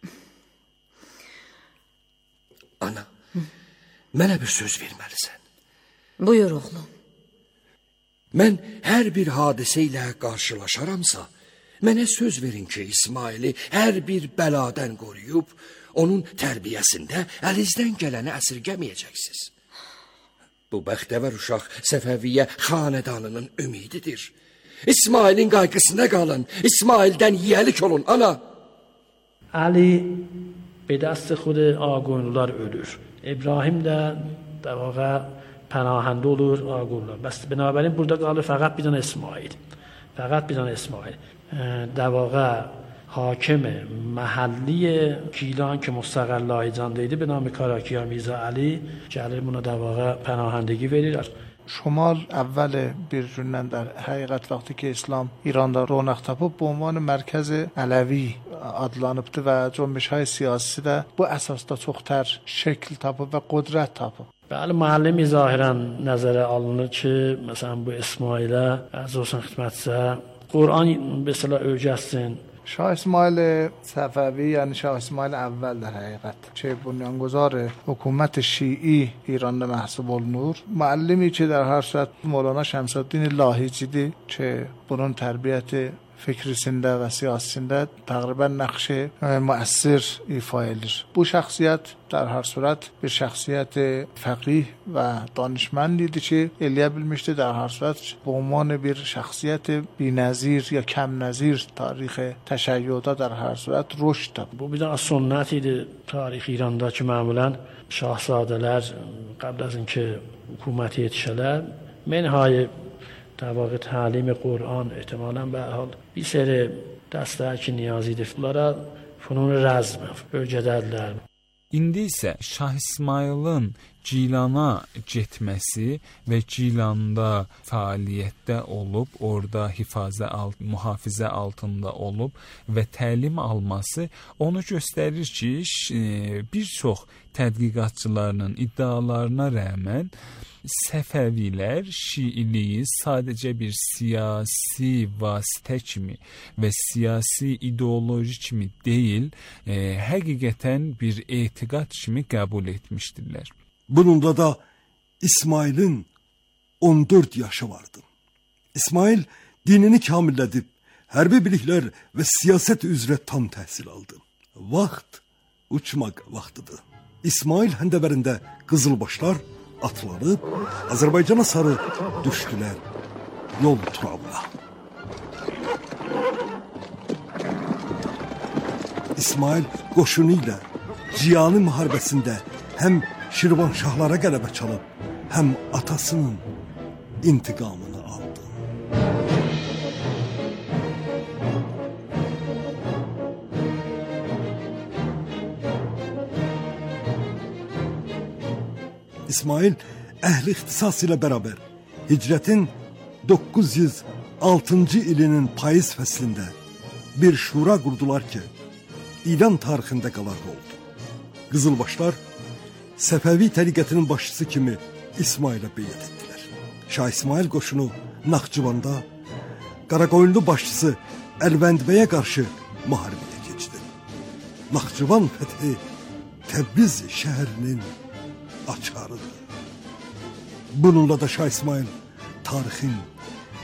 Ana, Hı? mənə bir söz verməlisən. Buyur oğlum. Mən hər bir hadisə ilə qarşılaşaramsa, mənə söz verin ki, İsmaili hər bir bəladan qoruyub, onun tərbiyəsində əlinizdən gələni əsirgəməyəcəksiniz. Bu bəxtəvər uşaq Səfəviyyə xanədanının ümididir. İsmailin qayğısına qalın, İsmaildən yiyəlik olun, ana. Ali به دست خود آگونلار ölür. İbrahim də در واقع پناهنده olur آگونلار. بس بنابراین burada qalır faqat bir dənə İsmail. Faqat bir dənə İsmail. در واقع حاکم محلی گیلان که مستقر لاهیجان'da idi به نام کاراکیا میرزا علی gəlir buna در واقع پناهندگی verirlər. شمال اول bir gündən در həqiqət vaxtı ki İslam İranda ronaq tapıb bu ünvan mərkəz Ələvi adlanıbdı və cəmiyyət siyasisi də bu əsasda çox tər şəkil tapıb və qüdrət tapıb. Bəli, müəllimi zahirən nəzərə alınır ki, məsələn bu İsmailə əziz olsun xidmətçisə Quran mesela öyrətsin. شاه اسماعیل صفوی یعنی شاه اسماعیل اول در حقیقت که بنیانگذار حکومت شیعی ایران محسوب olunur. معلمی که در هر صورت مولانا شمس الدین لاهیجیdir که bunun tərbiyəti fikrisində və siyasətində təqribən nəqşi müəssir ifa edir. Bu şəxsiyyət در هر صورت bir şəxsiyyət fəqih və danışmand idi ki, eləyə bilmişdi در هر صورت به عنوان bir şəxsiyyət بی‌نظیر یا کم نظیر tarix təşəyyüdə در هر صورت رشد tapdı. Bu bir də sünnət idi tarix İrandakı məmulən şahzadələr qəbl az inki hökuməti yetişələr mənhayı در واقع تعلیم قرآن احتمالاً به حال bir seri dəstək niyazıdır. Bunlara funun rəzm öyrədərlər. İndi isə Şah İsmayılın Gilana getməsi və Gilanda fəaliyyətdə olub, orada hifazə alt, mühafizə altında olub və təlim alması onu göstərir ki, bir çox tədqiqatçılarının iddialarına rəğmən Səfəvilər Şiiliyi sadəcə bir siyasi vasitə kimi və siyasi ideoloji kimi deyil, e, həqiqətən bir etiqad kimi qəbul etmişdirlər. Bununla da İsmail'in on dörd yaşı vardı. İsmail dinini kamillədib, hərbi biliklər və siyasət üzrə tam təhsil aldı. Vaxt uçmaq vaxtıdır. İsmail həndəvərində qızılbaşlar atlanıb Azərbaycana sarı düşdülər yol turabına. İsmail qoşunu ilə Ciyani müharibəsində həm Şirvanşahlara qələbə çalıb, həm atasının intiqamını aldı. İsmail əhli ixtisas ilə bərabər hicrətin doqquz yüz altıncı ilinin payız fəslində bir şura qurdular ki, İran tarixində qalardı oldu. Qızılbaşlar Səfəvi təriqətinin başçısı kimi İsmailə beyət etdilər. Şah İsmail qoşunu Naxçıvanda Qaraqoyunlu başçısı Əlvəndbəyə qarşı müharibəyə keçdi. Naxçıvan fəthi Təbriz şəhərinin açarıdır. Bununla da Şah İsmail tarixin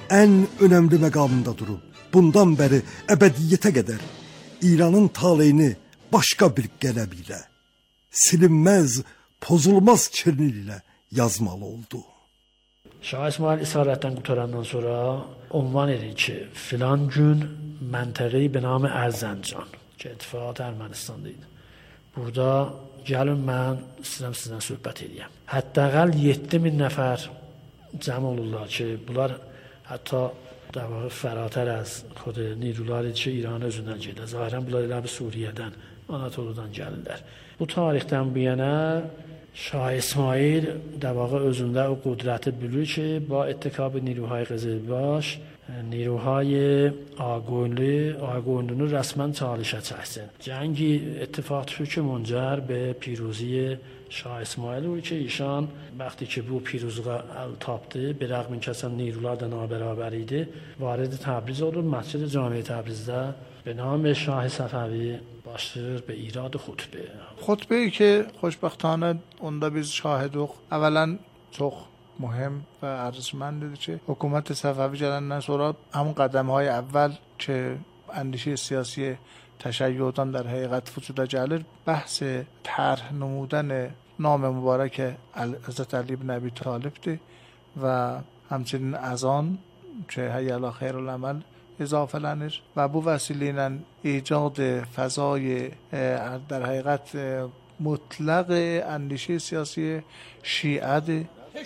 ən önəmli məqamında durub, bundan bəri əbədiyyətə qədər İranın taleyini başqa bir qələb ilə, silinməz, pozulmaz kirli ilə yazmalı oldu. Şah İsmail isarətdən qutarandan sonra ünvan edir ki, filan gün məntəqəyi be nam Ərzəncan ki, ittifaqat Ermənistanda idi. Burada gəlin mən sizdən sizdən söhbət edeyim. Həttəqəl yeddi min nəfər cəm olurlar ki, bunlar hətta در واقع فراتر از خود نیروları ki, İran özündən gedir. Zahirən bunlar elə bir Suriyədən, Anatoludan gəlirlər. Bu tarixdən bu yana Şah İsmail در واقع özündə o qudrəti bilir ki, با اتکاب نیروهای قزلباش نیروهای آگونلی آگونلunu رسما چالشə çəksin. Cəngi اتفاق düşür ki, منجر به پیروزی Şah İsmail olur ki, ایشان وقتی که bu پیروزluğa əl tapdı, bir rəğm kəsən نیروlar da nabərabər idi, vارد Təbriz olur. Məscid Cami Təbrizdə به نام شاه صفوی başlayır به ایراد xutbə. Xutbəyi ki, xoşbəxtanə onda biz şahiduq. Əvvələn çox مهم و ارزشمندی که حکومت صفوی gələndən sonra همون qədəmهای əvvəl که اندیشه سیاسی تشیعاتان در حقیقت وجود gəlir بحث طرح نمودن نام مبارک حضرت علی بن ابی طالبdir و همچنین از آن که حی علی خیر العمل اضافه لنir و bu vəsilə ilə ایجاد فضای در حقیقت مطلق اندیشه سیاسی شیعه.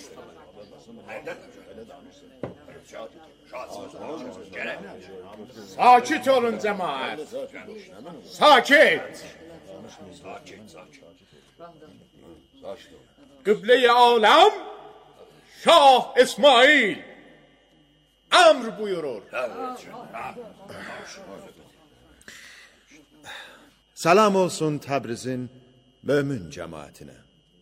Sakit olun cemaat. Sakit. Kıble-i alem Şah İsmail emr buyurur. Salam olsun Təbrizin mömin cəmaətinə.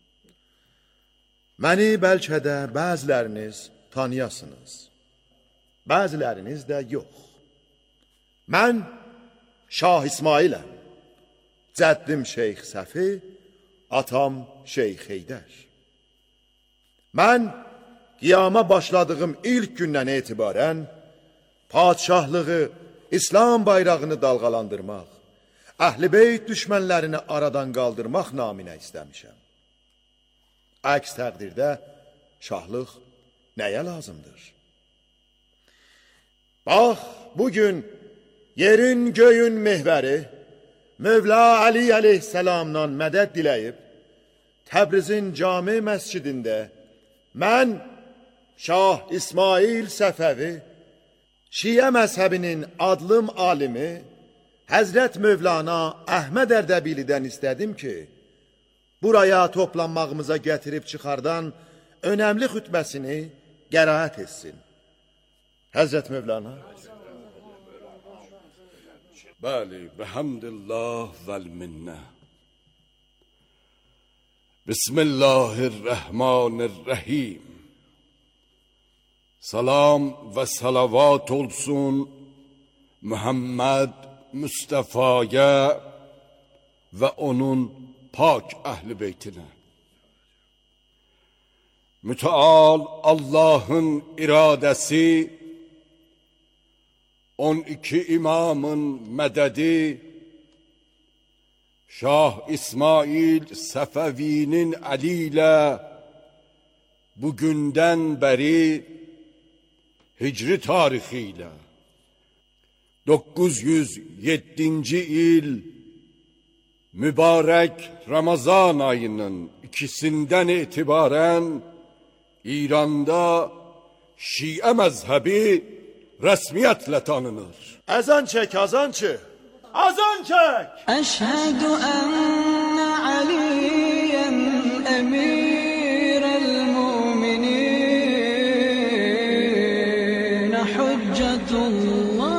Məni bəlkə də bəziləriniz tanıyasınız, bəziləriniz də yox. Mən Şah İsmailəm, cəddim Şeyx Səfi, atam Şeyx Heydər. Mən qiyama başladığım ilk gündən etibarən padişahlığı, İslam bayrağını dalğalandırmaq, Əhl-i Beyt düşmənlərini aradan qaldırmaq naminə istəmişəm. Əks təqdirdə şahlıq nəyə lazımdır? Bax, bugün yerin göyün mehvəri Mövla Ali əleyhissalamdan mədəd diləyib, Təbrizin cami məscidində mən Şah İsmail Səfəvi, Şiə məzhəbinin adlım alimi Həzrət Mövlana Əhməd Ərdəbilidən istədim ki, buraya toplanmağımıza gətirib çıxardan önəmli xütbəsini qəraət etsin. Həzrət Mövlana. Bəli, bəhəmdillah vəl-minnə. Bismillahirrahmanirrahim. Salam və salavat olsun Muhammed Mustafa'ya və onun pak əhl-i beytinə. Müteal Allah'ın iradəsi, on iki imamın mədədi, Şah İsmail Səfəvinin əli ilə bugündən bəri hicri tarixi ilə doqquz yüz yeddinci il mübarək Ramazan ayının ikisindən etibarən İranda Şiə məzhəbi rəsmiyyətlə tanınır. Əzan çək, azan çək. Azan çək. Əşhədü ənnə Aliyyən əmirəl müminin hüccətullah.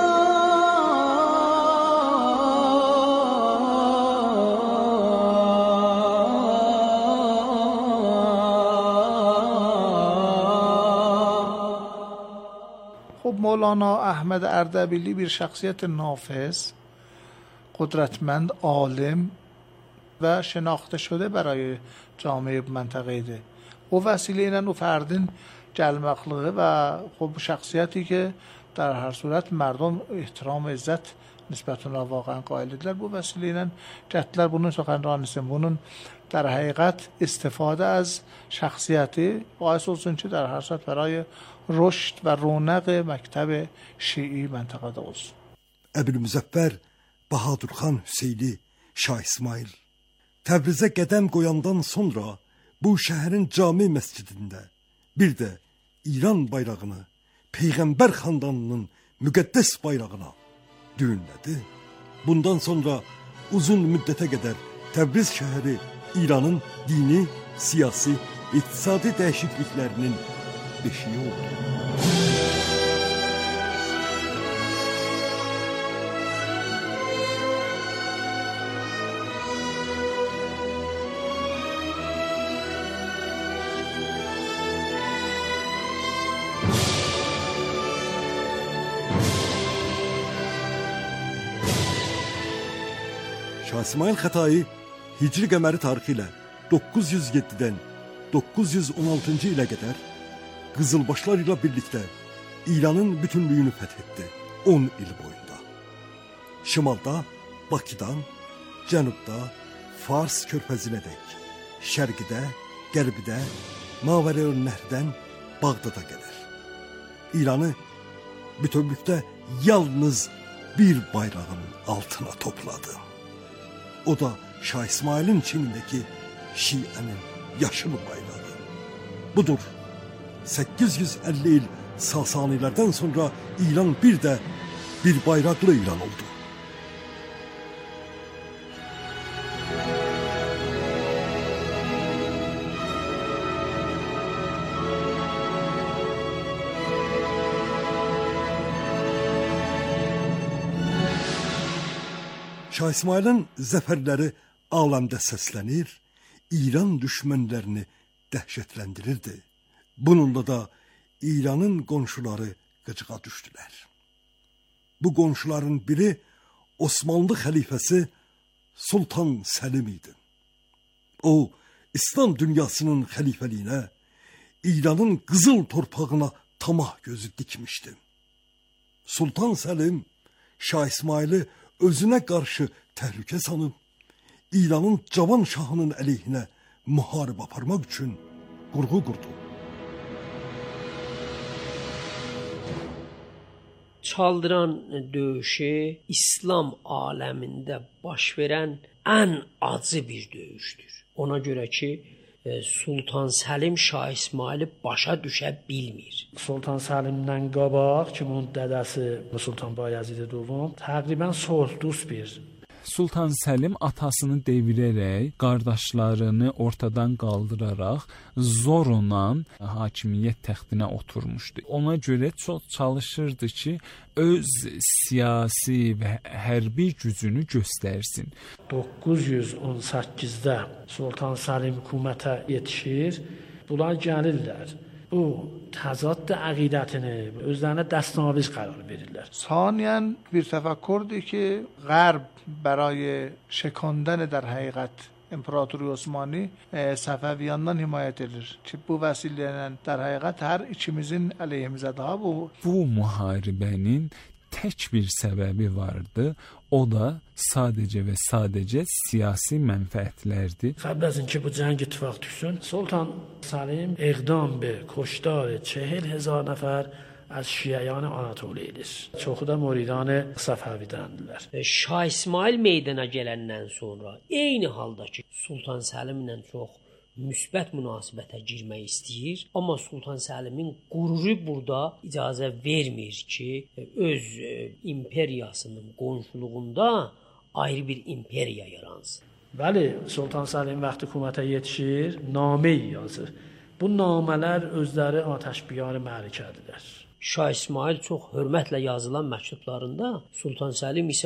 مولانا احمد اردبیلی bir شخصیت نافذ، قدرتمند، عالم و شناخته شده برای جامعه منطقه ده. O vəsilə ilə o fərdin gəlməkliyi və خب şəxsiyyəti ki در هر صورت مردم احترام و عزت نسبت اونها واقعا قائلدilər. Bu vəsilə ilə gəldilər bunun سخنرانیسن bunun در حقیقت استفاده از شخصیتی باعث olsun ki در هر صورت برای رشد و رونق مکتب şii məntəqədə olsun. Əbülmüzəffər Bahadur xan Hüseyli Şah İsmail Təbrizə qədəm qoyandan sonra bu şəhərin cami məscidində bir də İran bayrağını Peyğəmbər xandanının müqəddəs bayrağına düyünlədi. Bundan sonra uzun müddətə qədər Təbriz şəhəri İranın dini, siyasi, iqtisadi dəyişikliklərinin beşiği oldu. Şah İsmail Xətai Hicri qəməri tarixi ilə doqquz yüz yeddidən doqquz yüz on altıncı ilə qədər Qızılbaşlar ilə birlikdə İranın bütünlüyünü fəth etdi on il boyunda. Şimalda Bakıdan, cənubda Fars körfəzinədək, şərqidə, qərbidə, Mavərə'ün-Nəhrdən Bağdada gəlir. İranı bütünlükdə yalnız bir bayrağın altına topladı. O da Şah İsmail'in çinindeki Şiənin yaşıl bayrağı. Budur, səkkiz yüz əlli il Sasanilərdən sonra İran bir də bir bayraqlı İran oldu. Şah İsmail'in zəfərləri aləmdə səslənir, İran düşmənlərini dəhşətləndirirdi. Bununla da İranın qonşuları qıcığa düşdülər. Bu qonşuların biri Osmanlı xəlifəsi Sultan Səlim idi. O, İslam dünyasının xəlifəliyinə, İranın qızıl torpağına tamah gözü dikmişdi. Sultan Səlim Şah İsmail'i özünə qarşı təhlükə sanıb, İranın cavan şahının əleyhinə müharibə aparmaq üçün qurğu qurdu. Çaldıran döyüşü İslam aləmində baş verən ən acı bir döyüşdür. Ona görə ki, Sultan Səlim Şah İsmail'i başa düşə bilmir. Sultan Səlimdən qabaq ki, onun dədəsi Sultan Bayezid Dovom təqribən sulh-dost bir. Sultan Səlim atasını devirərək, qardaşlarını ortadan qaldıraraq zorla hakimiyyət təxtinə oturmuşdu. Ona görə çox çalışırdı ki, öz siyasi və hərbi gücünü göstərsin. doqquz yüz on səkkizdə Sultan Səlim hökumətə yetişir. Bunlar gəlirlər. Bu təzad əqidətini özlərinə dəstənaviz qərar verirlər. ثانیاً bir tefekkürdü ki Gərb برای şekondن در حقیقت امپراتوری Osmanlı Səfəviyandan himayət edilir ki bu vəsilə ilə در həqiqət hər ikimizin əleyhimizə daha bu bu müharibənin tək bir səbəbi vardı. O da sadəcə və sadəcə siyasi mənfəətlərdir. Qəbl az اینکه bu cəng ittifaq düşsün, Sultan Səlim iqdam به کشتار چهل هزار نفر از şiəyan Anatoliyadır. Çoxu da muridan Səfəvidəndirlər. Şah İsmail meydana gələndən sonra eyni halda ki Sultan Səlim ilə çox müsbət münasibətə girmək istəyir, amma Sultan Səlimin qüruru burada icazə vermir ki, öz imperiyasının qonşuluğunda ayrı bir imperiya yaransın. Bəli, Sultan Səlim vaxtı hökumətə yetişir, namə yazır. Bu namələr özləri atəşbiyar məlikədirlər. Şah İsmail çox hörmətlə yazılan məktublarında Sultan Səlim isə